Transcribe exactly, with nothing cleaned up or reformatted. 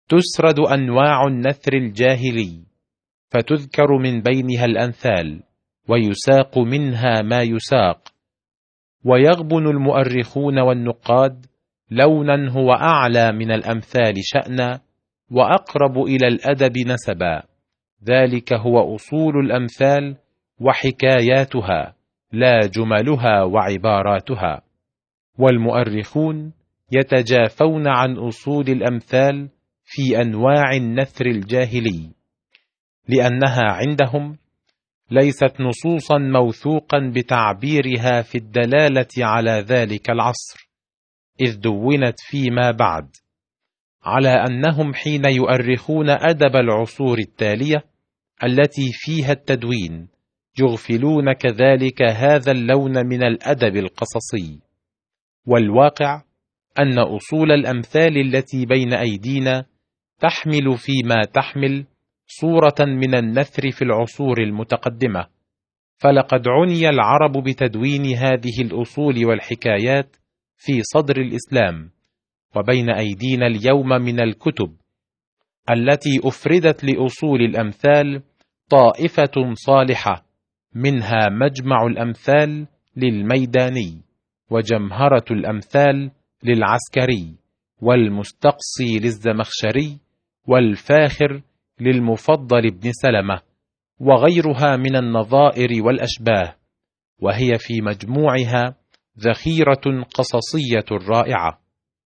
تسرد أنواع النثر الجاهلي، فتذكر من بينها الأمثال، ويساق منها ما يساق. ويغبن المؤرخون والنقاد لونا هو أعلى من الأمثال شأنا، وأقرب إلى الأدب نسبا، ذلك هو أصول الأمثال وحكاياتها، لا جملها وعباراتها. والمؤرخون يتجافون عن أصول الأمثال في أنواع النثر الجاهلي، لأنها عندهم ليست نصوصا موثوقا بتعبيرها في الدلالة على ذلك العصر، إذ دونت فيما بعد، على أنهم حين يؤرخون أدب العصور التالية التي فيها التدوين يغفلون كذلك هذا اللون من الأدب القصصي. والواقع أن أصول الأمثال التي بين أيدينا تحمل فيما تحمل صورة من النثر في العصور المتقدمة، فلقد عني العرب بتدوين هذه الأصول والحكايات في صدر الإسلام، وبين أيدينا اليوم من الكتب التي أفردت لأصول الأمثال طائفة صالحة، منها مجمع الأمثال للميداني، وجمهرة الأمثال للعسكري، والمستقصي للزمخشري، والفاخر للمفضل بن سلمة، وغيرها من النظائر والأشباه، وهي في مجموعها ذخيرة قصصية رائعة.